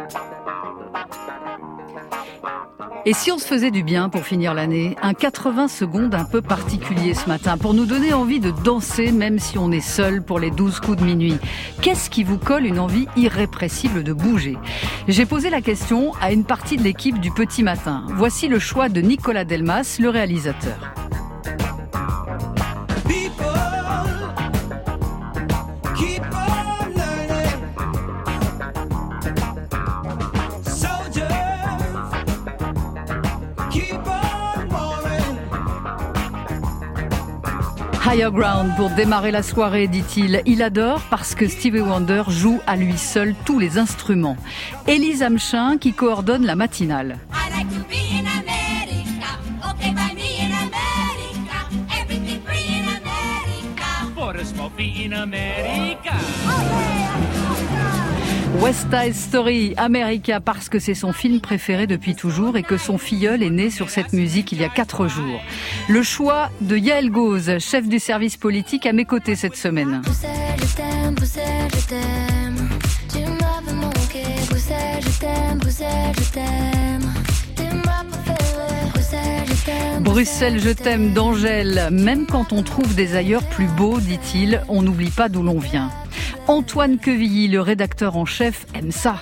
Et si on se faisait du bien pour finir l'année, un 80 secondes un peu particulier ce matin, pour nous donner envie de danser même si on est seul pour les 12 coups de minuit. Qu'est-ce qui vous colle une envie irrépressible de bouger ? J'ai posé la question à une partie de l'équipe du Petit Matin. Voici le choix de Nicolas Delmas, le réalisateur. Higher Ground pour démarrer la soirée, dit-il. Il adore parce que Stevie Wonder joue à lui seul tous les instruments. Élise Amchin qui coordonne la matinale. West Side Story, America, parce que c'est son film préféré depuis toujours et que son filleul est né sur cette musique il y a 4 jours. Le choix de Yael Gauze, chef du service politique, à mes côtés cette semaine. Bruxelles, je t'aime d'Angèle. Même quand on trouve des ailleurs plus beaux, dit-il, on n'oublie pas d'où l'on vient. Antoine Quevilly, le rédacteur en chef, aime ça.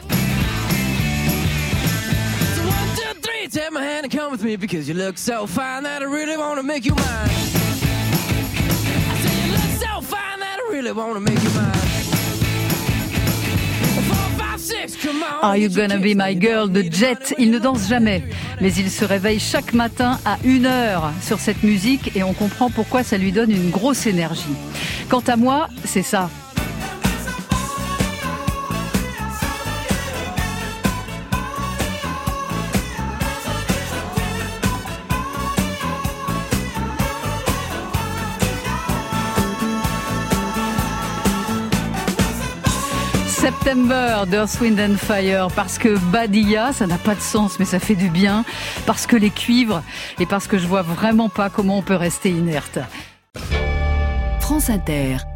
Are You Gonna Be My Girl de Jet. Il ne danse jamais, mais il se réveille chaque matin à 1h sur cette musique et on comprend pourquoi ça lui donne une grosse énergie. Quant à moi, c'est ça. September d'Earth, Wind and Fire, parce que Badia, ça n'a pas de sens, mais ça fait du bien, parce que les cuivres, et parce que je vois vraiment pas comment on peut rester inerte. France Inter.